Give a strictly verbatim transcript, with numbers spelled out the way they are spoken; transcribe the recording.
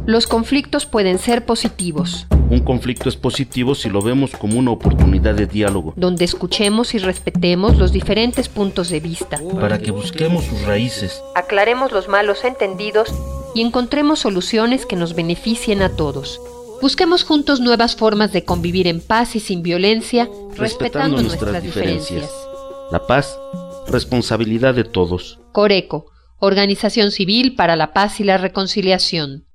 Los conflictos pueden ser positivos. Un conflicto es positivo si lo vemos como una oportunidad de diálogo, donde escuchemos y respetemos los diferentes puntos de vista, para que busquemos sus raíces, aclaremos los malos entendidos y encontremos soluciones que nos beneficien a todos. Busquemos juntos nuevas formas de convivir en paz y sin violencia, respetando, respetando nuestras, nuestras diferencias. diferencias. La paz, responsabilidad de todos. Coreco, Organización Civil para la Paz y la Reconciliación.